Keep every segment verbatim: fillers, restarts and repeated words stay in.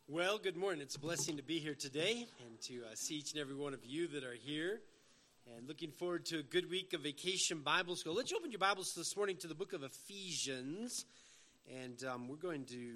Well, good morning. It's a blessing to be here today and to uh, see each and every one of you that are here. And looking forward to a good week of Vacation Bible School. Let's open your Bibles this morning to the book of Ephesians. And um, we're going to,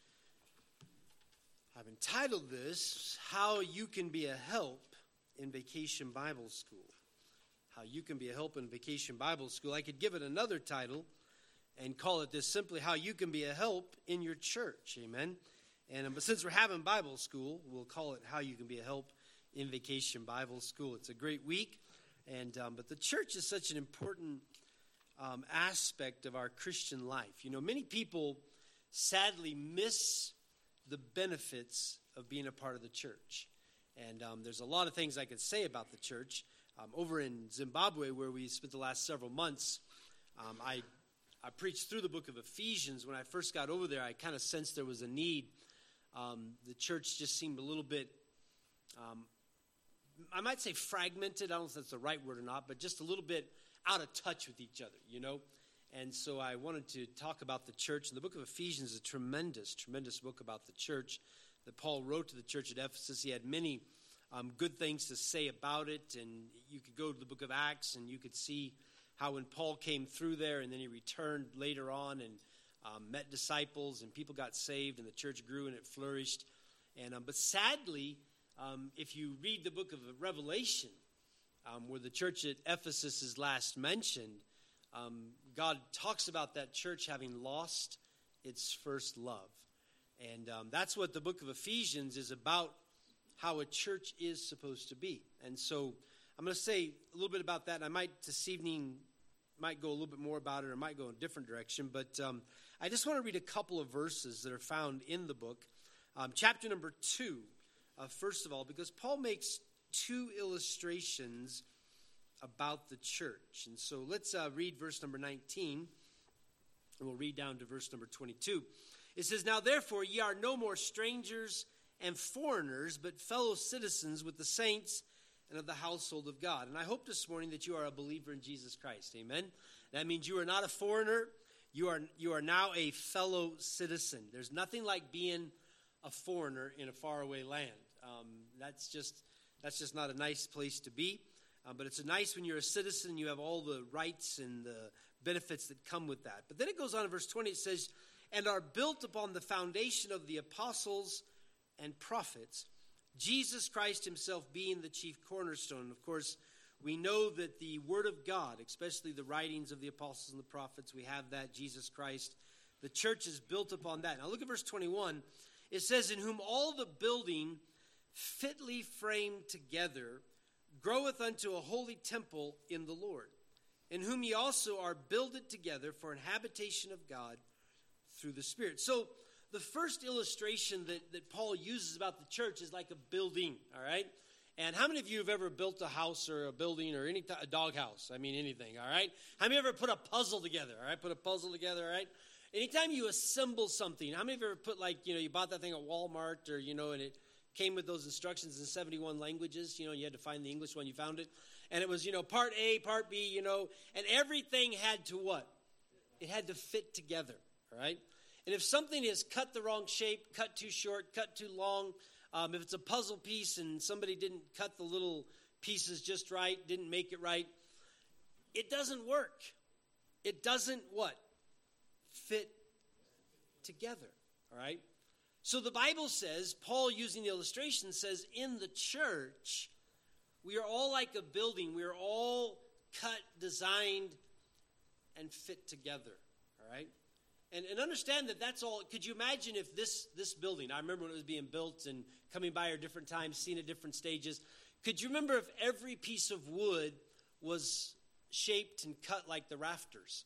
I've entitled this, How You Can Be a Help in Vacation Bible School. How You Can Be a Help in Vacation Bible School. I could give it another title and call it this simply, How You Can Be a Help in Your Church. Amen. And um, but since we're having Bible school, we'll call it How You Can Be a Help in Vacation Bible School. It's a great week, and um, but the church is such an important um, aspect of our Christian life. You know, many people sadly miss the benefits of being a part of the church. And um, there's a lot of things I could say about the church. Um, over in Zimbabwe, where we spent the last several months, um, I, I preached through the book of Ephesians. When I first got over there, I kind of sensed there was a need. Um, the church just seemed a little bit, um, I might say fragmented. I don't know if that's the right word or not, but just a little bit out of touch with each other, you know. And so I wanted to talk about the church. And the book of Ephesians is a tremendous, tremendous book about the church that Paul wrote to the church at Ephesus. He had many um, good things to say about it. And you could go to the book of Acts and you could see how when Paul came through there and then he returned later on and Um, met disciples, and people got saved, and the church grew, and it flourished. And um, But sadly, um, if you read the book of Revelation, um, where the church at Ephesus is last mentioned, um, God talks about that church having lost its first love. And um, that's what the book of Ephesians is about, how a church is supposed to be. And so I'm going to say a little bit about that, and I might this evening might go a little bit more about it, or might go in a different direction, but um, I just want to read a couple of verses that are found in the book. Um, chapter number two, uh, first of all, because Paul makes two illustrations about the church. And so let's uh, read verse number nineteen, and we'll read down to verse number twenty-two. It says, "Now therefore ye are no more strangers and foreigners, but fellow citizens with the saints and of the household of God." And I hope this morning that you are a believer in Jesus Christ. Amen. That means you are not a foreigner. You are you are now a fellow citizen. There's nothing like being a foreigner in a faraway land. Um, that's just that's just not a nice place to be. Um, but it's nice when you're a citizen. You have all the rights and the benefits that come with that. But then it goes on in verse twenty. It says, "And are built upon the foundation of the apostles and prophets, Jesus Christ himself being the chief cornerstone." Of course, we know that the Word of God, especially the writings of the apostles and the prophets, we have that, Jesus Christ. The church is built upon that. Now look at verse twenty-one. It says, "In whom all the building fitly framed together groweth unto a holy temple in the Lord, in whom ye also are builded together for an habitation of God through the Spirit." So the first illustration that, that Paul uses about the church is like a building, all right? And how many of you have ever built a house or a building or any a dog house? I mean, anything, all right? How many of you ever put a puzzle together, all right? Put a puzzle together, all right? Anytime you assemble something, how many of you ever put, like, you know, you bought that thing at Walmart or, you know, and it came with those instructions in seventy-one languages, you know, you had to find the English one, you found it. And it was, you know, part A, part B, you know, and everything had to what? It had to fit together, all right? And if something is cut the wrong shape, cut too short, cut too long, um, if it's a puzzle piece and somebody didn't cut the little pieces just right, didn't make it right, it doesn't work. It doesn't what? Fit together, all right? So the Bible says, Paul using the illustration says, in the church, we are all like a building. We are all cut, designed, and fit together, all right? And, and understand that that's all. Could you imagine if this, this building, I remember when it was being built and coming by at different times, seeing at different stages. Could you remember if every piece of wood was shaped and cut like the rafters?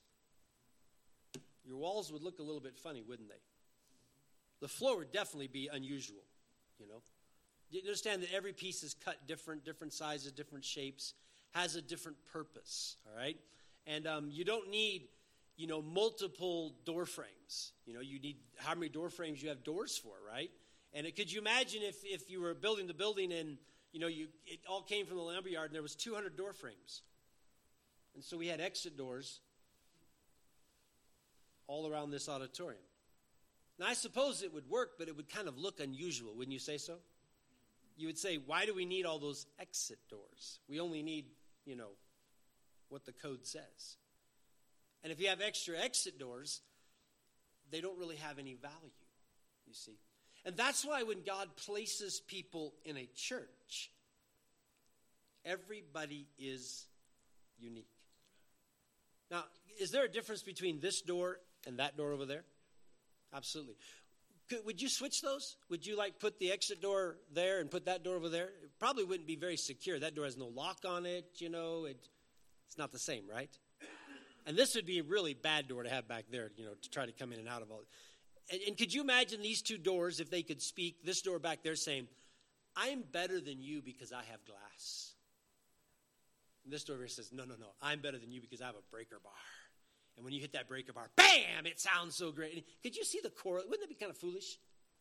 Your walls would look a little bit funny, wouldn't they? The floor would definitely be unusual, you know. You understand that every piece is cut different, different sizes, different shapes, has a different purpose, all right? And um, you don't need, you know, multiple door frames. You know, you need how many door frames you have doors for, right? And it, could you imagine if, if you were building the building and, you know, you it all came from the lumberyard and there was two hundred door frames. And so we had exit doors all around this auditorium. Now, I suppose it would work, but it would kind of look unusual, wouldn't you say so? You would say, why do we need all those exit doors? We only need, you know, what the code says. And if you have extra exit doors, they don't really have any value, you see. And that's why when God places people in a church, everybody is unique. Now, is there a difference between this door and that door over there? Absolutely. Could, would you switch those? Would you like put the exit door there and put that door over there? It probably wouldn't be very secure. That door has no lock on it, you know. It, it's not the same, right? And this would be a really bad door to have back there, you know, to try to come in and out of all. And, and could you imagine these two doors, if they could speak, this door back there saying, I'm better than you because I have glass. And this door here says, no, no, no, I'm better than you because I have a breaker bar. And when you hit that breaker bar, bam, it sounds so great. And could you see the chorus? Wouldn't that be kind of foolish?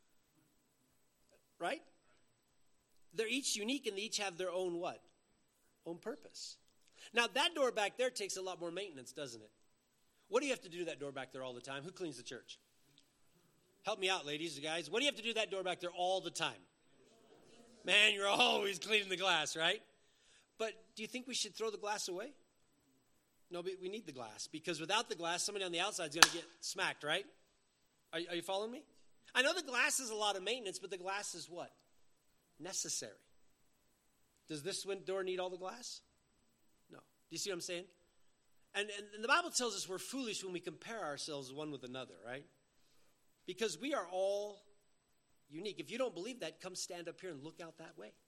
Right? They're each unique and they each have their own what? Own purpose. Now, that door back there takes a lot more maintenance, doesn't it? What do you have to do to that door back there all the time? Who cleans the church? Help me out, ladies and guys. What do you have to do to that door back there all the time? Man, you're always cleaning the glass, right? But do you think we should throw the glass away? No, but we need the glass, because without the glass, somebody on the outside is going to get smacked, right? Are, are you following me? I know the glass is a lot of maintenance, but the glass is what? Necessary. Does this door need all the glass? No. Do you see what I'm saying? And, and, and the Bible tells us we're foolish when we compare ourselves one with another, right? Because we are all unique. If you don't believe that, come stand up here and look out that way.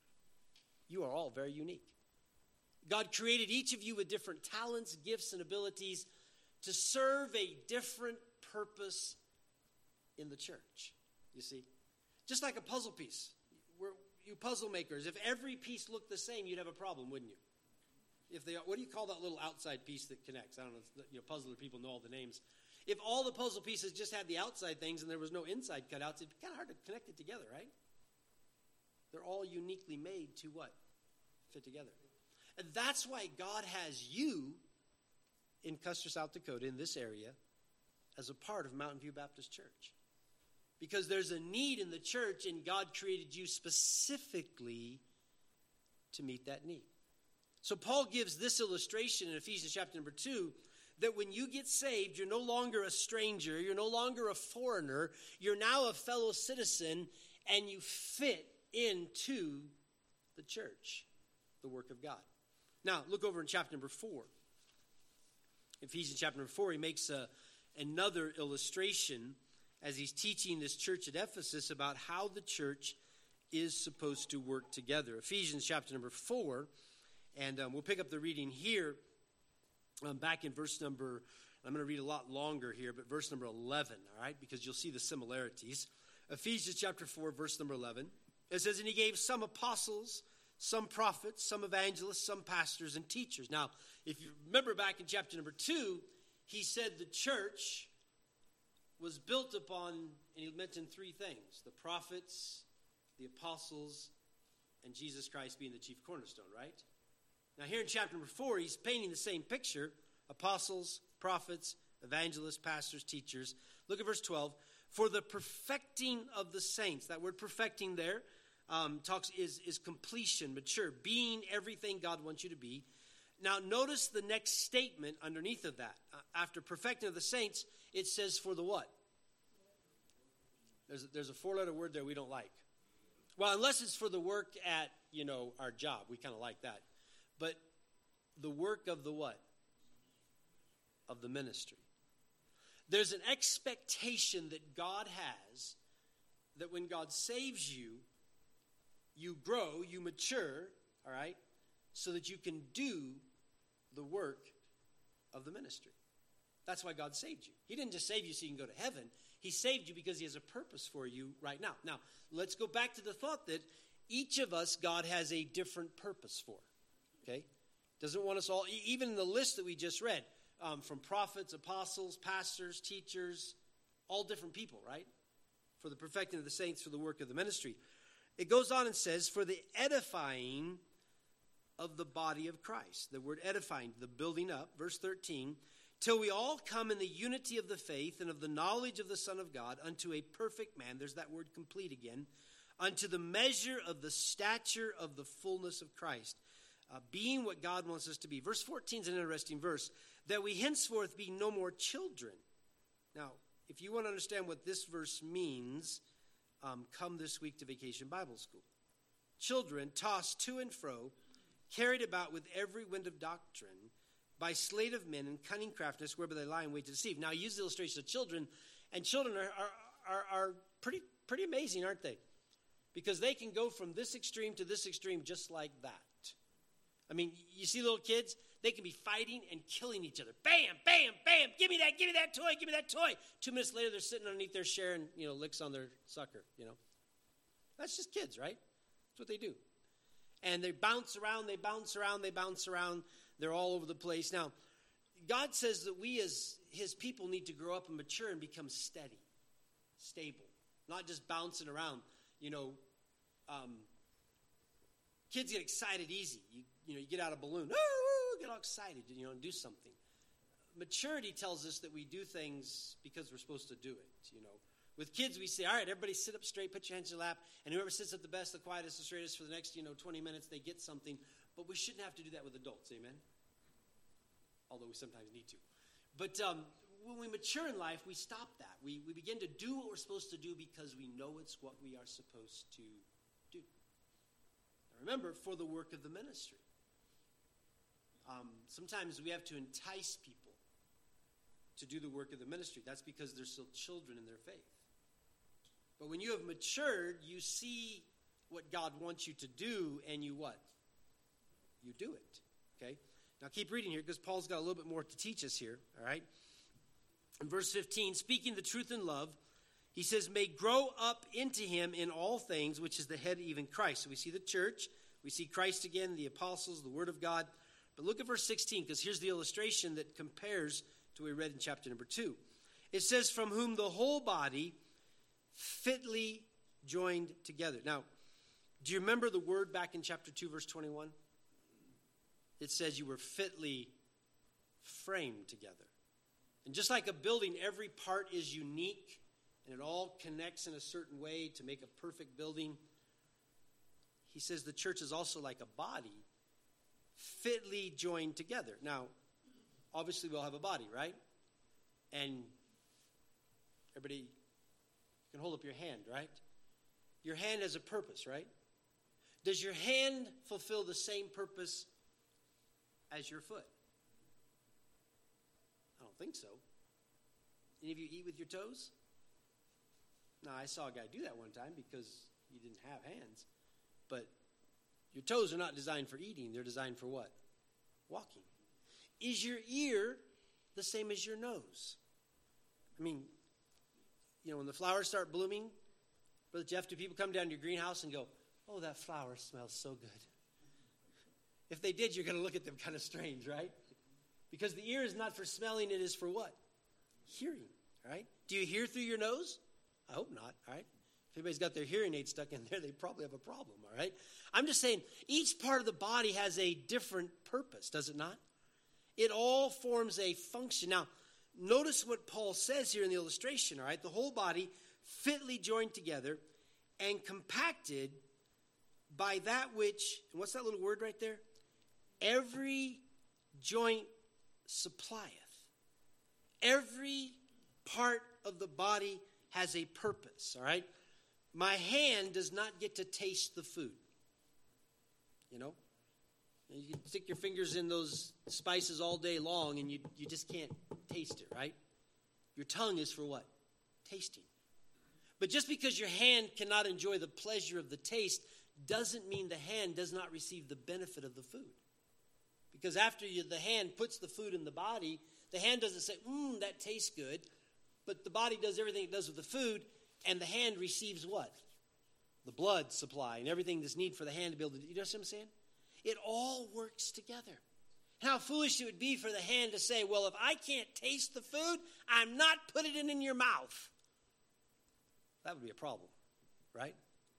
You are all very unique. God created each of you with different talents, gifts, and abilities to serve a different purpose in the church, you see. Just like a puzzle piece. We're, you puzzle makers, if every piece looked the same, you'd have a problem, wouldn't you? If they, what do you call that little outside piece that connects? I don't know, you know, puzzler people know all the names. If all the puzzle pieces just had the outside things and there was no inside cutouts, it'd be kind of hard to connect it together, right? They're all uniquely made to what? Fit together. And that's why God has you in Custer, South Dakota, in this area, as a part of Mountain View Baptist Church. Because there's a need in the church, and God created you specifically to meet that need. So Paul gives this illustration in Ephesians chapter number two, that when you get saved, you're no longer a stranger, you're no longer a foreigner, you're now a fellow citizen, and you fit into the church, the work of God. Now, look over in chapter number four. Ephesians chapter number four, he makes a, another illustration as he's teaching this church at Ephesus about how the church is supposed to work together. Ephesians chapter number four, and um, we'll pick up the reading here um, back in verse number, I'm going to read a lot longer here, but verse number eleven, all right, because you'll see the similarities. Ephesians chapter four, verse number eleven, it says, and he gave some apostles, some prophets, some evangelists, some pastors and teachers. Now, if you remember back in chapter number two, he said the church was built upon, and he mentioned three things: the prophets, the apostles, and Jesus Christ being the chief cornerstone, right? Now here in chapter number four, he's painting the same picture: apostles, prophets, evangelists, pastors, teachers. Look at verse twelve. For the perfecting of the saints, that word perfecting there um, talks is, is completion, mature, being everything God wants you to be. Now notice the next statement underneath of that. Uh, after perfecting of the saints, it says for the what? There's a, there's a four-letter word there we don't like. Well, unless it's for the work at, you know, our job. We kind of like that. But the work of the what? Of the ministry. There's an expectation that God has that when God saves you, you grow, you mature, all right, so that you can do the work of the ministry. That's why God saved you. He didn't just save you so you can go to heaven. He saved you because he has a purpose for you right now. Now, let's go back to the thought that each of us, God has a different purpose for. Okay? Doesn't want us all, even in the list that we just read, um, from prophets, apostles, pastors, teachers, all different people, right? For the perfecting of the saints, for the work of the ministry. It goes on and says, for the edifying of the body of Christ. The word edifying, the building up, verse thirteen, till we all come in the unity of the faith and of the knowledge of the Son of God, unto a perfect man," there's that word complete again, "unto the measure of the stature of the fullness of Christ, uh, being what God wants us to be." Verse fourteen is an interesting verse, "that we henceforth be no more children." Now, if you want to understand what this verse means, um, come this week to Vacation Bible School. "Children tossed to and fro, carried about with every wind of doctrine, by sleight of men and cunning craftiness, whereby they lie in wait to deceive." Now, I use the illustration of children, and children are, are, are, are pretty, pretty amazing, aren't they? Because they can go from this extreme to this extreme just like that. I mean, you see little kids, they can be fighting and killing each other. Bam, bam, bam, give me that, give me that toy, give me that toy. Two minutes later, they're sitting underneath their sharing, you know, licks on their sucker, you know. That's just kids, right? That's what they do. And they bounce around, they bounce around, they bounce around. They're all over the place. Now, God says that we as his people need to grow up and mature and become steady, stable, not just bouncing around. You know, um, kids get excited easy. You, you know, you get out a balloon, oh, get all excited, you know, and do something. Maturity tells us that we do things because we're supposed to do it, you know. With kids, we say, all right, everybody sit up straight, put your hands in your lap, and whoever sits up the best, the quietest, the straightest for the next, you know, twenty minutes, they get something. But we shouldn't have to do that with adults, amen? Although we sometimes need to. But um, when we mature in life, we stop that. We, we begin to do what we're supposed to do because we know it's what we are supposed to do. Now remember, for the work of the ministry. Um, sometimes we have to entice people to do the work of the ministry. That's because they're still children in their faith. But when you have matured, you see what God wants you to do, and you what? You do it, okay? Now keep reading here because Paul's got a little bit more to teach us here, all right? In verse fifteen, "Speaking the truth in love," he says, "may grow up into him in all things, which is the head, even Christ." So we see the church, we see Christ again, the apostles, the word of God. But look at verse sixteen, because here's the illustration that compares to what we read in chapter number two. It says, "from whom the whole body fitly joined together." Now, do you remember the word back in chapter two, verse twenty-one? It says you were fitly framed together. And just like a building, every part is unique, and it all connects in a certain way to make a perfect building. He says the church is also like a body, fitly joined together. Now, obviously we all have a body, right? And everybody can hold up your hand, right? Your hand has a purpose, right? Does your hand fulfill the same purpose as your foot? I don't think so. Any of you eat with your toes? No, I saw a guy do that one time because he didn't have hands. But your toes are not designed for eating. They're designed for what? Walking. Is your ear the same as your nose? I mean, you know, when the flowers start blooming, Brother Jeff, do people come down to your greenhouse and go, "Oh, that flower smells so good"? If they did, you're going to look at them kind of strange, right? Because the ear is not for smelling, it is for what? Hearing, right? Do you hear through your nose? I hope not, all right? If anybody's got their hearing aid stuck in there, they probably have a problem, all right? I'm just saying, each part of the body has a different purpose, does it not? It all forms a function. Now, notice what Paul says here in the illustration, all right? The whole body fitly joined together and compacted by that which, and what's that little word right there? Every joint supplieth. Every part of the body has a purpose, all right? My hand does not get to taste the food. You know? You can stick your fingers in those spices all day long and you, you just can't taste it, right? Your tongue is for what? Tasting. But just because your hand cannot enjoy the pleasure of the taste doesn't mean the hand does not receive the benefit of the food. Because after you, the hand puts the food in the body, the hand doesn't say, mmm, that tastes good. But the body does everything it does with the food, and the hand receives what? The blood supply and everything that's needed for the hand to be able to do. You know what I'm saying? It all works together. How foolish it would be for the hand to say, well, if I can't taste the food, I'm not putting it in your mouth. That would be a problem, right?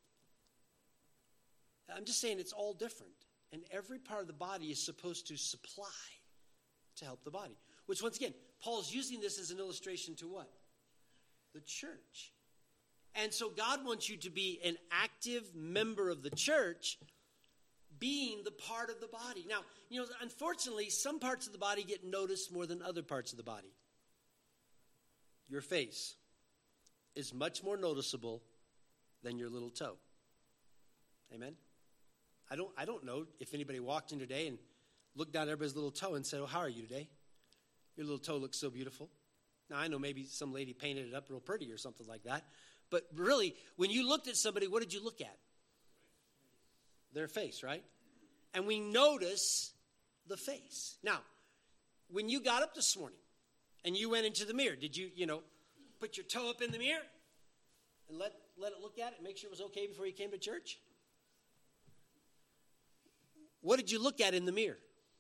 I'm just saying it's all different. And every part of the body is supposed to supply to help the body. which once again, Paul's using this as an illustration to what? The church. And so God wants you to be an active member of the church, being the part of the body. Now, you know, unfortunately, some parts of the body get noticed more than other parts of the body. Your face is much more noticeable than your little toe. Amen? I don't, I don't know if anybody walked in today and looked down at everybody's little toe and said, oh, how are you today? Your little toe looks so beautiful. Now, I know maybe some lady painted it up real pretty or something like that. But really, when you looked at somebody, what did you look at? Their face, right? And we notice the face. Now, when you got up this morning and you went into the mirror, did you, you know, put your toe up in the mirror and let, let it look at it and make sure it was okay before you came to church? What did you look at in the mirror?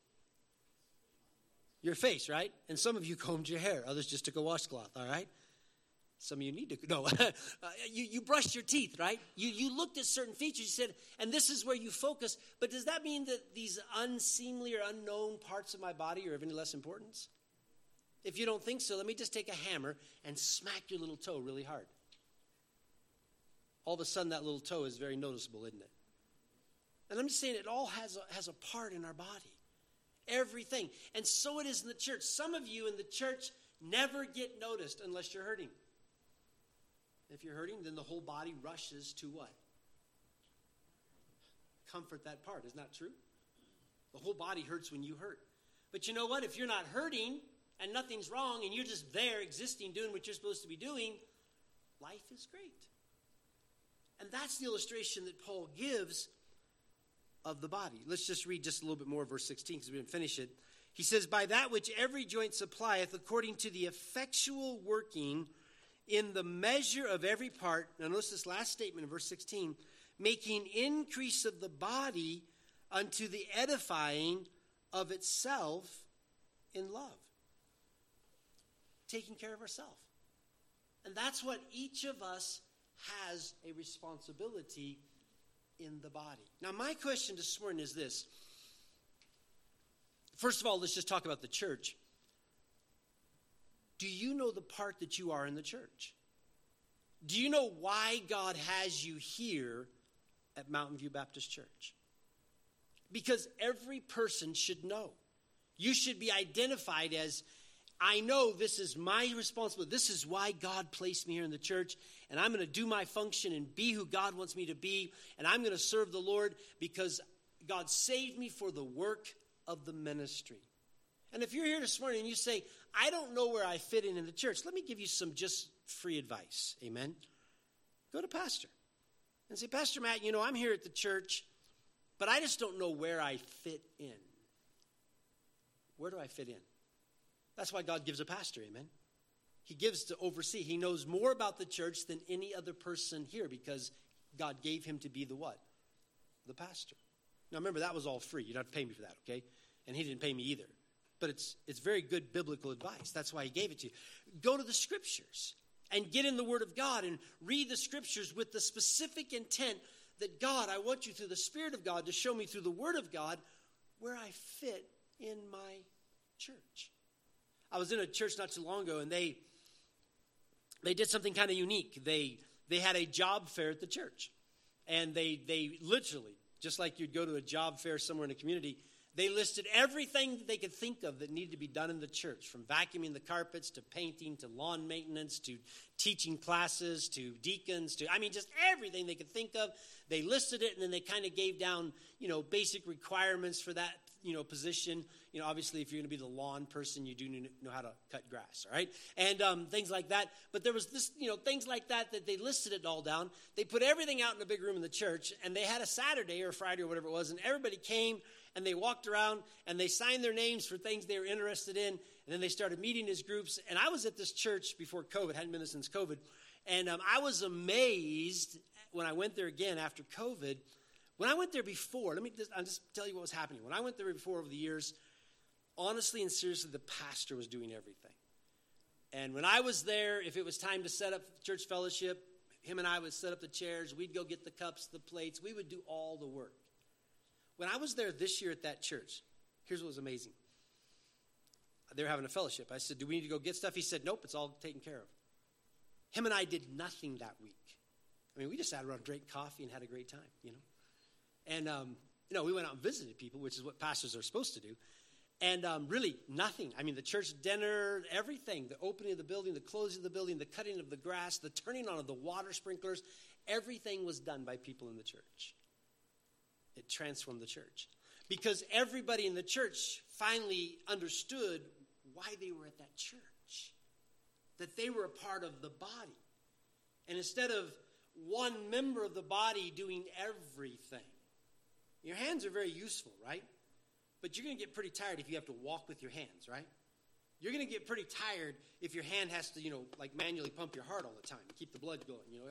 Your face, right? And some of you combed your hair. Others just took a washcloth, all right? Some of you need to, no. uh, you, you brushed your teeth, right? You, you looked at certain features. You said, and this is where you focus. But does that mean that these unseemly or unknown parts of my body are of any less importance? If you don't think so, let me just take a hammer and smack your little toe really hard. All of a sudden, that little toe is very noticeable, isn't it? And I'm just saying it all has a, has a part in our body. Everything. And so it is in the church. Some of you in the church never get noticed unless you're hurting. If you're hurting, then the whole body rushes to what? Comfort that part. Isn't that true? The whole body hurts when you hurt. But you know what? If you're not hurting and nothing's wrong and you're just there existing, doing what you're supposed to be doing, life is great. And that's the illustration that Paul gives of the body. Let's just read just a little bit more of verse sixteen because we didn't finish it. He says, by that which every joint supplieth, according to the effectual working in the measure of every part. Now notice this last statement in verse sixteen. Making increase of the body unto the edifying of itself in love. Taking care of ourselves. And that's what each of us has a responsibility in the body. Now, my question this morning is this. First of all, let's just talk about the church. Do you know the part that you are in the church? Do you know why God has you here at Mountain View Baptist Church? Because every person should know. You should be identified as, I know this is my responsibility. This is why God placed me here in the church, and I'm going to do my function and be who God wants me to be, and I'm going to serve the Lord because God saved me for the work of the ministry. And if you're here this morning and you say, I don't know where I fit in in the church, let me give you some just free advice. Amen? Go to Pastor and say, Pastor Matt, you know, I'm here at the church, but I just don't know where I fit in. Where do I fit in? That's why God gives a pastor, amen? He gives to oversee. He knows more about the church than any other person here because God gave him to be the what? The pastor. Now remember, that was all free. You don't have to pay me for that, okay? And he didn't pay me either. But it's it's very good biblical advice. That's why he gave it to you. Go to the scriptures and get in the Word of God and read the scriptures with the specific intent that God, I want you through the Spirit of God to show me through the Word of God where I fit in my church. I was in a church not too long ago, and they they did something kind of unique. They they had a job fair at the church, and they they literally, just like you'd go to a job fair somewhere in a community, they listed everything that they could think of that needed to be done in the church, from vacuuming the carpets to painting to lawn maintenance to teaching classes to deacons to, I mean, just everything they could think of. They listed it, and then they kind of gave down, you know, basic requirements for that, you know, position. You know, obviously, if you're going to be the lawn person, you do know how to cut grass, all right? And um, things like that. But there was this, you know, things like that that they listed it all down. They put everything out in a big room in the church, and they had a Saturday or Friday or whatever it was, and everybody came, and they walked around, and they signed their names for things they were interested in, and then they started meeting as groups. And I was at this church before COVID. Hadn't been there since COVID. And um, I was amazed when I went there again after COVID. When I went there before, let me just, I'll just tell you what was happening. When I went there before over the years, honestly and seriously, the pastor was doing everything. And when I was there, if it was time to set up church fellowship, him and I would set up the chairs. We'd go get the cups, the plates. We would do all the work. When I was there this year at that church, here's what was amazing. they were having a fellowship. I said, do we need to go get stuff? He said, nope, it's all taken care of. Him and I did nothing that week. I mean, we just sat around, drank coffee, and had a great time, you know. And, um, you know, we went out and visited people, which is what pastors are supposed to do. And um, really nothing. I mean, the church dinner, everything, the opening of the building, the closing of the building, the cutting of the grass, the turning on of the water sprinklers, everything was done by people in the church. It transformed the church. Because everybody in the church finally understood why they were at that church. That they were a part of the body. And instead of one member of the body doing everything. Your hands are very useful, right? But you're going to get pretty tired if you have to walk with your hands, right? You're going to get pretty tired if your hand has to, you know, like manually pump your heart all the time, keep the blood going, you know.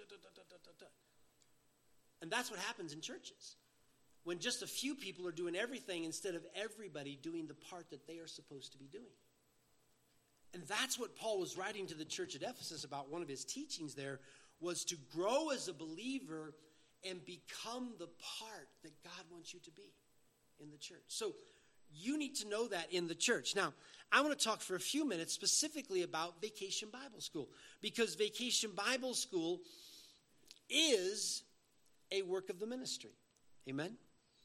And that's what happens in churches. When just a few people are doing everything instead of everybody doing the part that they are supposed to be doing. And that's what Paul was writing to the church at Ephesus about. One of his teachings there was to grow as a believer and become the part that God wants you to be in the church. So you need to know that in the church. Now, I want to talk for a few minutes specifically about Vacation Bible School, because Vacation Bible School is a work of the ministry. Amen?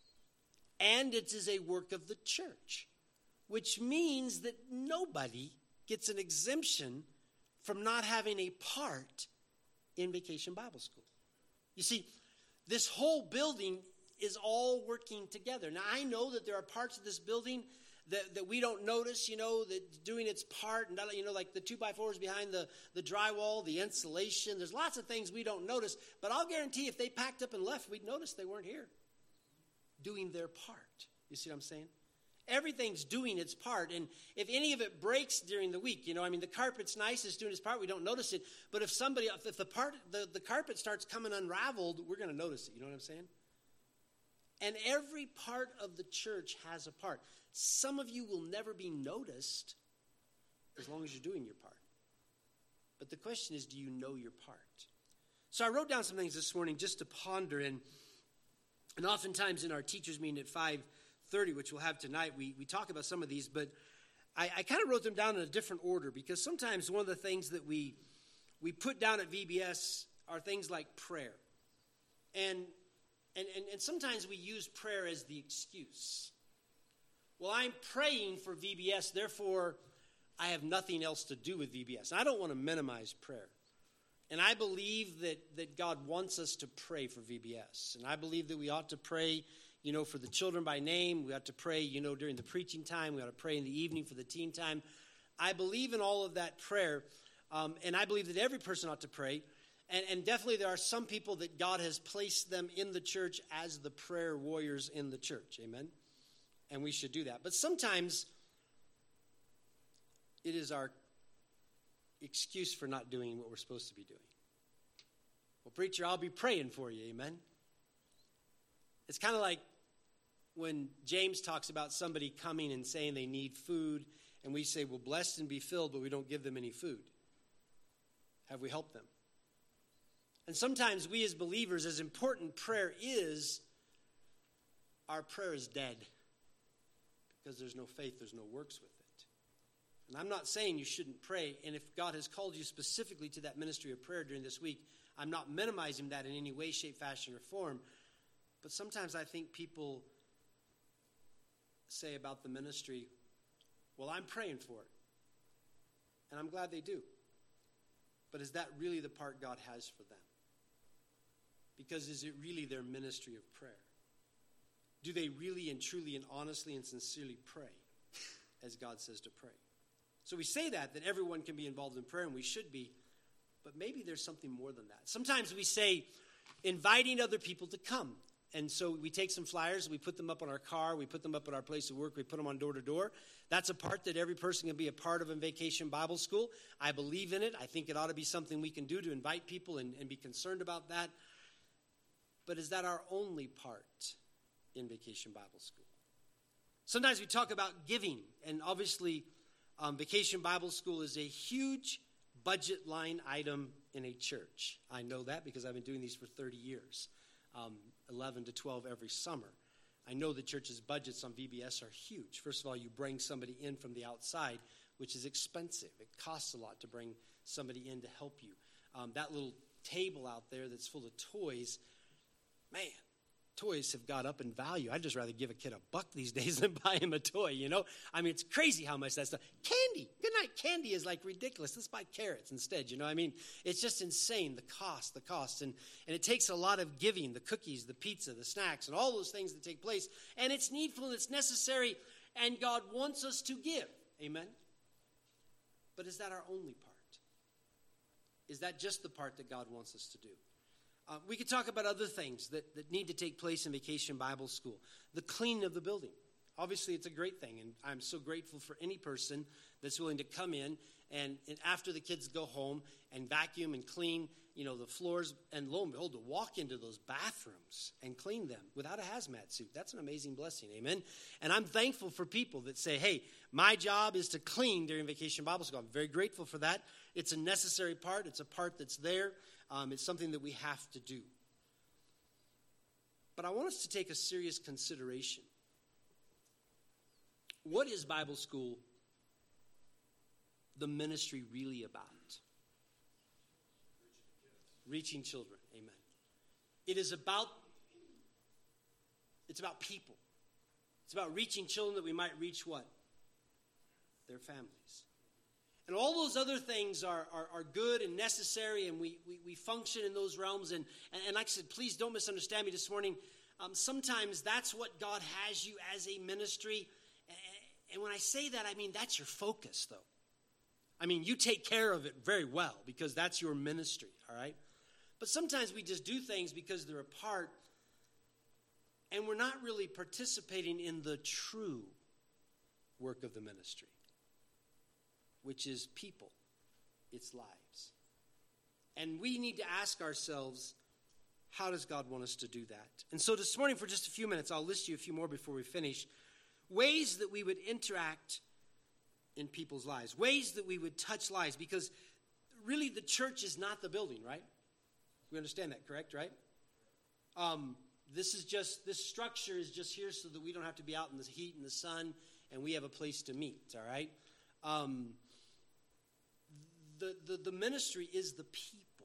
And it is a work of the church, which means that nobody gets an exemption from not having a part in Vacation Bible School. You see, this whole building is all working together. Now, I know that there are parts of this building that, that we don't notice, you know, that doing its part, and you know, like the two by fours behind the, the drywall, the insulation. There's lots of things we don't notice, but I'll guarantee if they packed up and left, we'd notice they weren't here doing their part. You see what I'm saying? Everything's doing its part, and if any of it breaks during the week, you know, I mean, the carpet's nice, it's doing its part, we don't notice it, but if somebody, if the part, the, the carpet starts coming unraveled, we're going to notice it, you know what I'm saying? And every part of the church has a part. Some of you will never be noticed as long as you're doing your part. But the question is, do you know your part? So I wrote down some things this morning just to ponder, and and oftentimes in our teachers meeting at five thirty, which we'll have tonight, we, we talk about some of these, but I, I kind of wrote them down in a different order, because sometimes one of the things that we we put down at V B S are things like prayer. And And, and, and sometimes we use prayer as the excuse. Well, I'm praying for V B S, therefore I have nothing else to do with V B S. And I don't want to minimize prayer. And I believe that, that God wants us to pray for V B S. And I believe that we ought to pray, you know, for the children by name. We ought to pray, you know, during the preaching time. We ought to pray in the evening for the teen time. I believe in all of that prayer. Um, and I believe that every person ought to pray. And, and definitely there are some people that God has placed them in the church as the prayer warriors in the church. Amen? And we should do that. But sometimes it is our excuse for not doing what we're supposed to be doing. Well, preacher, I'll be praying for you. Amen? It's kind of like when James talks about somebody coming and saying they need food, and we say, well, blessed and be filled, but we don't give them any food. Have we helped them? And sometimes we as believers, as important prayer is, our prayer is dead. Because there's no faith, there's no works with it. And I'm not saying you shouldn't pray. And if God has called you specifically to that ministry of prayer during this week, I'm not minimizing that in any way, shape, fashion, or form. But sometimes I think people say about the ministry, well, I'm praying for it. And I'm glad they do. But is that really the part God has for them? Because is it really their ministry of prayer? Do they really and truly and honestly and sincerely pray as God says to pray? So we say that, that everyone can be involved in prayer, and we should be, but maybe there's something more than that. Sometimes we say inviting other people to come. And so we take some flyers, we put them up on our car, we put them up at our place of work, we put them on door to door. That's a part that every person can be a part of in Vacation Bible School. I believe in it. I think it ought to be something we can do to invite people and, and be concerned about that. But is that our only part in Vacation Bible School? Sometimes we talk about giving, and obviously um, Vacation Bible School is a huge budget line item in a church. I know that because I've been doing these for thirty years. Um, eleven to twelve every summer. I know the church's budgets on V B S are huge. First of all, you bring somebody in from the outside, which is expensive. It costs a lot to bring somebody in to help you. Um, that little table out there that's full of toys, man, toys have got up in value. I'd just rather give a kid a buck these days than buy him a toy, you know? I mean, it's crazy how much that stuff. Candy, good night candy is like ridiculous. Let's buy carrots instead, you know? I mean, it's just insane, the cost, the cost. And, and it takes a lot of giving, the cookies, the pizza, the snacks, and all those things that take place. And it's needful and it's necessary, and God wants us to give. Amen? But is that our only part? Is that just the part that God wants us to do? Uh, we could talk about other things that, that need to take place in Vacation Bible School. The cleaning of the building. Obviously, it's a great thing, and I'm so grateful for any person that's willing to come in and, and after the kids go home and vacuum and clean, you know, the floors, and lo and behold, to walk into those bathrooms and clean them without a hazmat suit. That's an amazing blessing, amen? And I'm thankful for people that say, hey, my job is to clean during Vacation Bible School. I'm very grateful for that. It's a necessary part. It's a part that's there. Um, it's something that we have to do. But I want us to take a serious consideration. What is Bible school, the ministry, really about? Reaching children. Amen. It is about, it's about people. It's about reaching children that we might reach what? Their families. And all those other things are, are, are good and necessary, and we, we, we function in those realms. And, and, and like I said, please don't misunderstand me this morning. Um, sometimes that's what God has you as a ministry. And, and when I say that, I mean that's your focus, though. I mean, you take care of it very well because that's your ministry, all right? But sometimes we just do things because they're a part, and we're not really participating in the true work of the ministry, which is people, its lives. And we need to ask ourselves, how does God want us to do that? And so this morning, for just a few minutes, I'll list you a few more before we finish, ways that we would interact in people's lives, ways that we would touch lives, because really the church is not the building, right? We understand that, correct, right? Um, this is just, this structure is just here so that we don't have to be out in the heat and the sun, and we have a place to meet, all right? Um, the, the, the ministry is the people,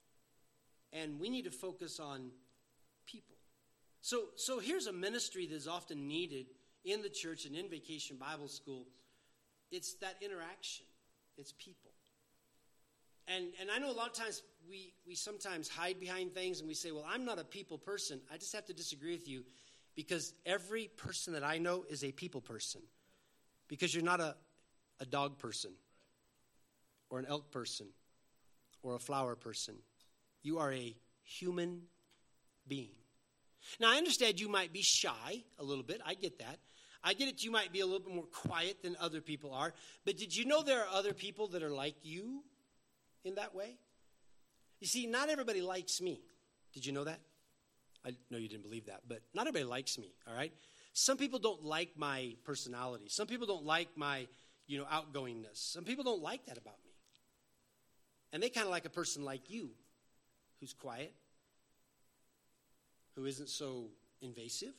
and we need to focus on people. So, so here's a ministry that is often needed in the church and in Vacation Bible School. It's that interaction. It's people. And and I know a lot of times we, we sometimes hide behind things and we say, well, I'm not a people person. I just have to disagree with you because every person that I know is a people person. Because you're not a, a dog person or an elk person or a flower person. You are a human being. Now, I understand you might be shy a little bit. I get that. I get it. You might be a little bit more quiet than other people are. But did you know there are other people that are like you in that way? You see, not everybody likes me. Did you know that? I know you didn't believe that, but not everybody likes me, all right? Some people don't like my personality. Some people don't like my, you know, outgoingness. Some people don't like that about me. And they kind of like a person like you who's quiet, who isn't so invasive.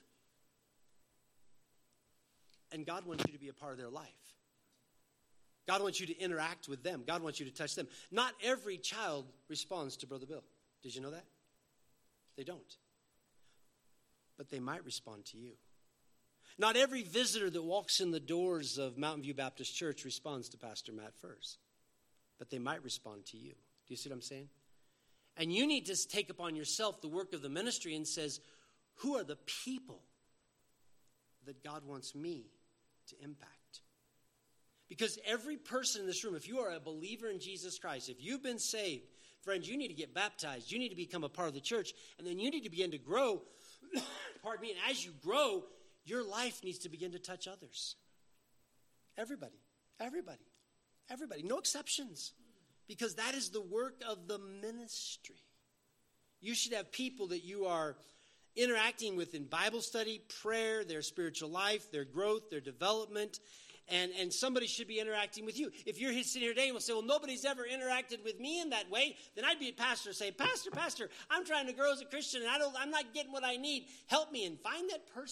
And God wants you to be a part of their life. God wants you to interact with them. God wants you to touch them. Not every child responds to Brother Bill. Did you know that? They don't. But they might respond to you. Not every visitor that walks in the doors of Mountain View Baptist Church responds to Pastor Matt Furs. But they might respond to you. Do you see what I'm saying? And you need to take upon yourself the work of the ministry and says, who are the people that God wants me to impact? Because every person in this room, if you are a believer in Jesus Christ, if you've been saved, friends, you need to get baptized. You need to become a part of the church. And then you need to begin to grow. Pardon me. And as you grow, your life needs to begin to touch others. Everybody. Everybody. Everybody. No exceptions. Because that is the work of the ministry. You should have people that you are interacting with in Bible study, prayer, their spiritual life, their growth, their development, and, and somebody should be interacting with you. If you're sitting here today and will say, well, nobody's ever interacted with me in that way, then I'd be a pastor and say, Pastor, Pastor, I'm trying to grow as a Christian, and I don't, I'm not getting what I need. Help me, and find that person.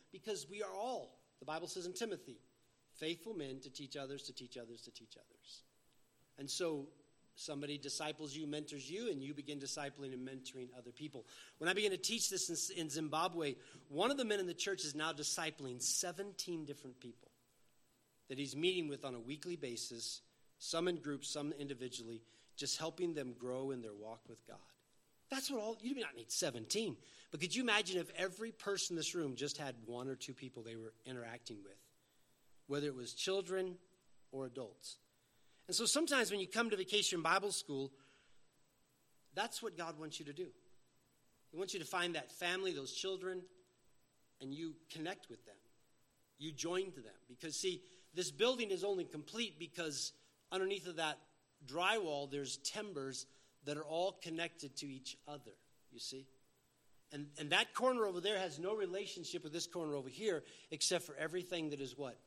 because we are all, the Bible says in Timothy, faithful men to teach others, to teach others, to teach others. And so somebody disciples you, mentors you, and you begin discipling and mentoring other people. When I began to teach this in, in Zimbabwe, one of the men in the church is now discipling seventeen different people that he's meeting with on a weekly basis, some in groups, some individually, just helping them grow in their walk with God. That's what all, you do not need seventeen. But could you imagine if every person in this room just had one or two people they were interacting with, whether it was children or adults? And so sometimes when you come to Vacation Bible School, that's what God wants you to do. He wants you to find that family, those children, and you connect with them. You join to them. Because, see, this building is only complete because underneath of that drywall, there's timbers that are all connected to each other, you see. And, and that corner over there has no relationship with this corner over here except for everything that is what?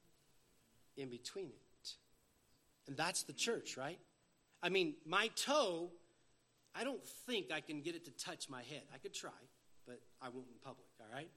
In between it. And that's the church, right? I mean, my toe, I don't think I can get it to touch my head. I could try, but I won't in public, all right?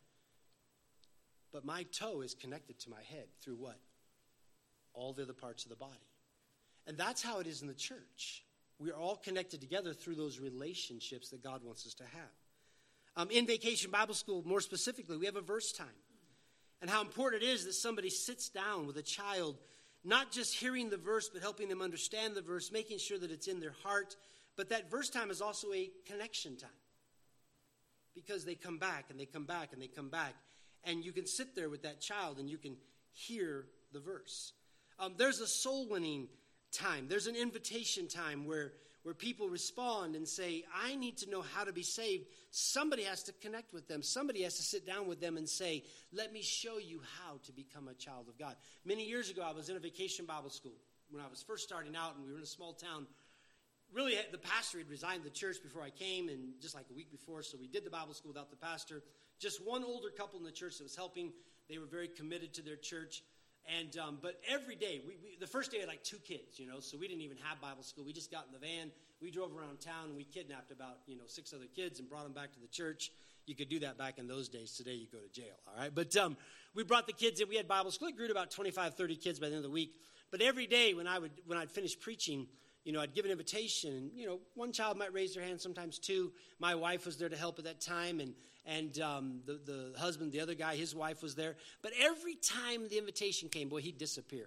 But my toe is connected to my head through what? All the other parts of the body. And that's how it is in the church. We are all connected together through those relationships that God wants us to have. Um, in Vacation Bible School, more specifically, we have a verse time. And how important it is that somebody sits down with a child, not just hearing the verse, but helping them understand the verse, making sure that it's in their heart. But that verse time is also a connection time. Because they come back, and they come back, and they come back. And you can sit there with that child, and you can hear the verse. Um, there's a soul-winning time. There's an invitation time where, where people respond and say, I need to know how to be saved. Somebody has to connect with them. Somebody has to sit down with them and say, let me show you how to become a child of God. Many years ago, I was in a Vacation Bible School when I was first starting out, and we were in a small town. Really, the pastor had resigned the church before I came, and just like a week before, so we did the Bible school without the pastor. Just one older couple in the church that was helping. They were very committed to their church. And um, but every day, we, we, the first day I had like two kids, you know, so we didn't even have Bible school. We just got in the van, we drove around town, and we kidnapped about, you know, six other kids and brought them back to the church. You could do that back in those days. Today, you go to jail, all right? But um, we brought the kids in. We had Bible school. It grew to about twenty-five, thirty kids by the end of the week. But every day when, I would, when I'd finish preaching, you know, I'd give an invitation. And, you know, one child might raise their hand, sometimes two. My wife was there to help at that time, and And um, the, the husband, the other guy, his wife was there. But every time the invitation came, boy, he'd disappear.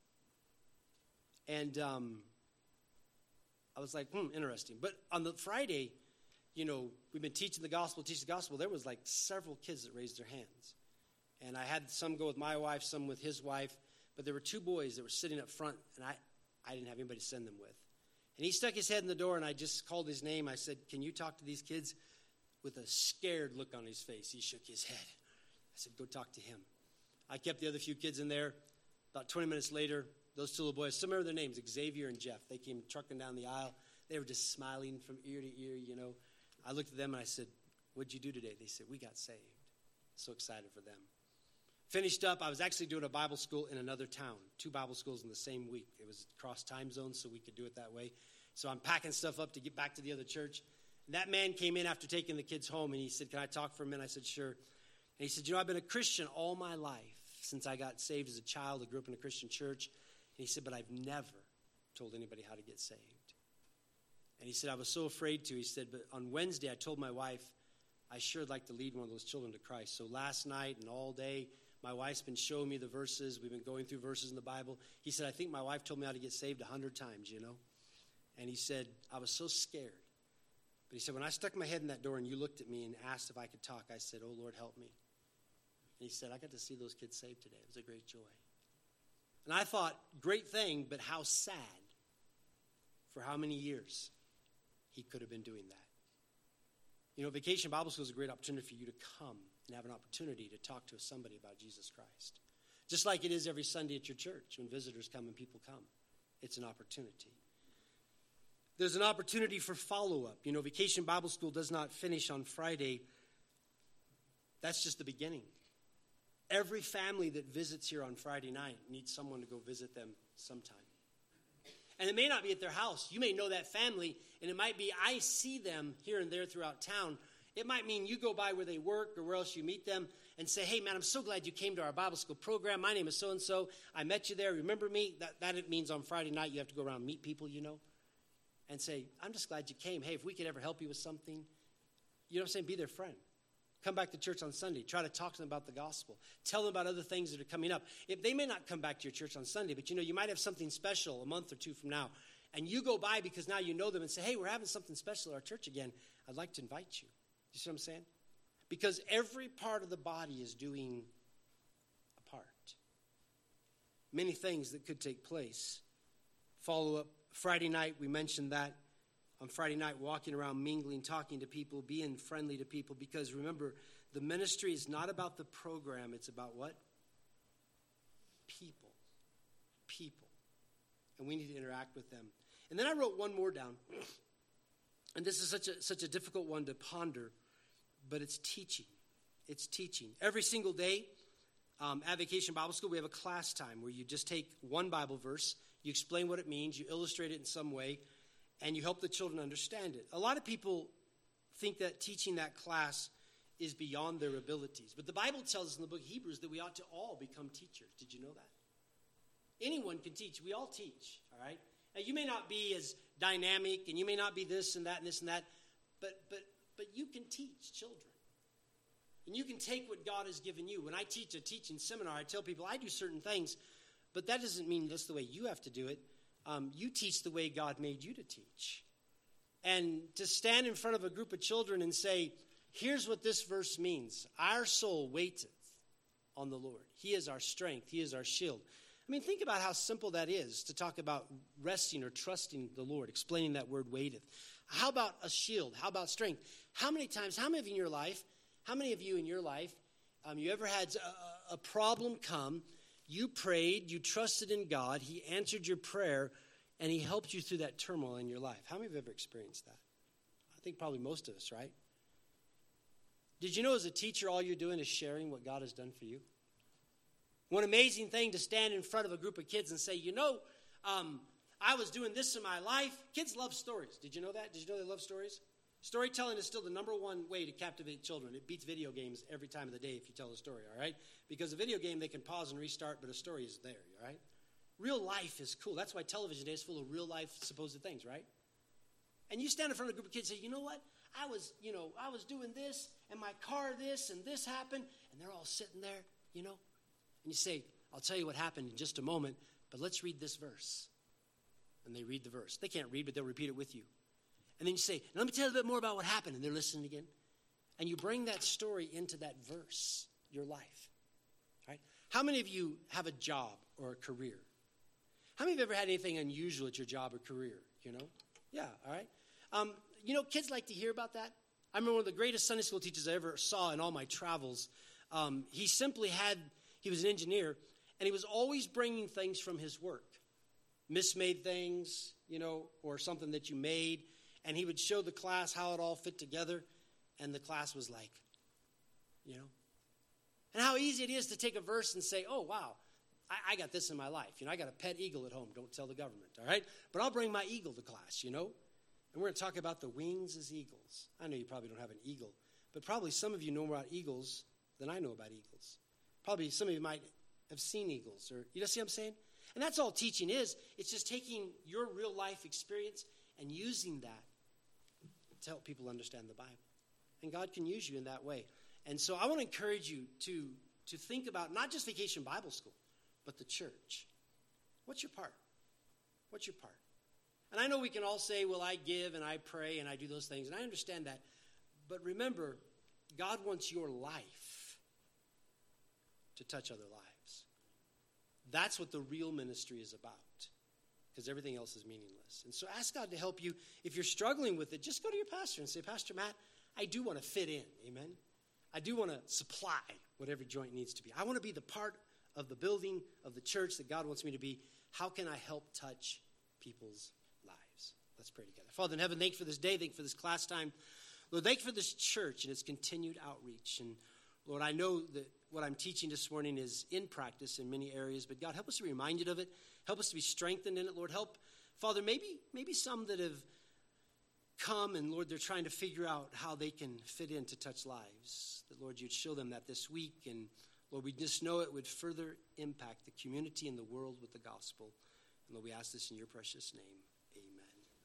And um, I was like, hmm, interesting. But on the Friday, you know, we've been teaching the gospel, teaching the gospel. There was like several kids that raised their hands. And I had some go with my wife, some with his wife. But there were two boys that were sitting up front, and I, I didn't have anybody to send them with. And he stuck his head in the door, and I just called his name. I said, can you talk to these kids? With a scared look on his face, he shook his head. I said, go talk to him. I kept the other few kids in there. About twenty minutes later, those two little boys, still remember their names, Xavier and Jeff. They came trucking down the aisle. They were just smiling from ear to ear, you know. I looked at them and I said, what'd you do today? They said, we got saved. So excited for them. Finished up, I was actually doing a Bible school in another town. Two Bible schools in the same week. It was across time zones, so we could do it that way. So I'm packing stuff up to get back to the other church. And that man came in after taking the kids home, and he said, can I talk for a minute? I said, sure. And he said, you know, I've been a Christian all my life since I got saved as a child. I grew up in a Christian church. And he said, but I've never told anybody how to get saved. And he said, I was so afraid to. He said, but on Wednesday, I told my wife, I sure would like to lead one of those children to Christ. So last night and all day, my wife's been showing me the verses. We've been going through verses in the Bible. He said, I think my wife told me how to get saved a hundred times, you know. And he said, I was so scared. But he said, when I stuck my head in that door and you looked at me and asked if I could talk, I said, oh, Lord, help me. And he said, I got to see those kids saved today. It was a great joy. And I thought, great thing, but how sad for how many years he could have been doing that. You know, Vacation Bible School is a great opportunity for you to come and have an opportunity to talk to somebody about Jesus Christ. Just like it is every Sunday at your church when visitors come and people come. It's an opportunity. There's an opportunity for follow-up. You know, Vacation Bible School does not finish on Friday. That's just the beginning. Every family that visits here on Friday night needs someone to go visit them sometime. And it may not be at their house. You may know that family, and it might be I see them here and there throughout town, It might mean you go by where they work or where else you meet them and say, hey, man, I'm so glad you came to our Bible school program. My name is so-and-so. I met you there. Remember me? That, that it means on Friday night you have to go around and meet people, you know, and say, I'm just glad you came. Hey, if we could ever help you with something, you know what I'm saying? Be their friend. Come back to church on Sunday. Try to talk to them about the gospel. Tell them about other things that are coming up. If they may not come back to your church on Sunday, but, you know, you might have something special a month or two from now. And you go by because now you know them and say, hey, we're having something special at our church again. I'd like to invite you. You see what I'm saying? Because every part of the body is doing a part. Many things that could take place. Follow up Friday night, we mentioned that. On Friday night, walking around, mingling, talking to people, being friendly to people. Because remember, the ministry is not about the program. It's about what? People. People. And we need to interact with them. And then I wrote one more down. And this is such a such a difficult one to ponder. But it's teaching. It's teaching. Every single day um, at Vacation Bible School, we have a class time where you just take one Bible verse. You explain what it means. You illustrate it in some way. And you help the children understand it. A lot of people think that teaching that class is beyond their abilities. But the Bible tells us in the book of Hebrews that we ought to all become teachers. Did you know that? Anyone can teach. We all teach, all right? Now, you may not be as dynamic, and you may not be this and that and this and that, but but but you can teach children. And you can take what God has given you. When I teach a teaching seminar, I tell people I do certain things, but that doesn't mean that's the way you have to do it. Um, you teach the way God made you to teach. And to stand in front of a group of children and say, here's what this verse means. Our soul waiteth on the Lord. He is our strength. He is our shield. I mean, think about how simple that is to talk about resting or trusting the Lord, explaining that word waiteth. How about a shield? How about strength? How many times, how many of you in your life, how many of you in your life, um, you ever had a, a problem come, you prayed, you trusted in God, he answered your prayer, and he helped you through that turmoil in your life? How many of you have ever experienced that? I think probably most of us, right? Did you know as a teacher, all you're doing is sharing what God has done for you? One amazing thing to stand in front of a group of kids and say, you know, um, I was doing this in my life. Kids love stories. Did you know that? Did you know they love stories? Storytelling is still the number one way to captivate children. It beats video games every time of the day if you tell a story, all right? Because a video game, they can pause and restart, but a story is there, all right? Real life is cool. That's why television today is full of real life supposed things, right? And you stand in front of a group of kids and say, you know what? I was, you know, I was doing this, and my car this, and this happened, and they're all sitting there, you know? And you say, I'll tell you what happened in just a moment, but let's read this verse. And they read the verse. They can't read, but they'll repeat it with you. And then you say, let me tell you a bit more about what happened. And they're listening again. And you bring that story into that verse, your life. Right? How many of you have a job or a career? How many of you have ever had anything unusual at your job or career? You know? Yeah, all right. Um, you know, kids like to hear about that. I remember one of the greatest Sunday school teachers I ever saw in all my travels. Um, he simply had, he was an engineer, and he was always bringing things from his work. Mismade things, you know, or something that you made. And he would show the class how it all fit together. And the class was like, you know. And how easy it is to take a verse and say, oh, wow, I, I got this in my life. You know, I got a pet eagle at home. Don't tell the government, all right? But I'll bring my eagle to class, you know. And we're going to talk about the wings as eagles. I know you probably don't have an eagle. But probably some of you know more about eagles than I know about eagles. Probably some of you might have seen eagles. Or you know see what I'm saying? And that's all teaching is. It's just taking your real life experience and using that to help people understand the Bible. And God can use you in that way. And so I want to encourage you to, to think about not just Vacation Bible School, but the church. What's your part? What's your part? And I know we can all say, well, I give and I pray and I do those things. And I understand that. But remember, God wants your life to touch other lives. That's what the real ministry is about. Because everything else is meaningless. And so ask God to help you. If you're struggling with it, just go to your pastor and say, Pastor Matt, I do want to fit in. Amen. I do want to supply what every joint needs to be. I want to be the part of the building of the church that God wants me to be. How can I help touch people's lives? Let's pray together. Father in heaven, thank you for this day. Thank you for this class time. Lord, thank you for this church and its continued outreach. And Lord, I know that what I'm teaching this morning is in practice in many areas, but God, help us to be reminded of it. Help us to be strengthened in it. Lord, help, Father, maybe maybe some that have come and, Lord, they're trying to figure out how they can fit in to touch lives. That, Lord, you'd show them that this week. And, Lord, we just know it would further impact the community and the world with the gospel. And, Lord, we ask this in your precious name.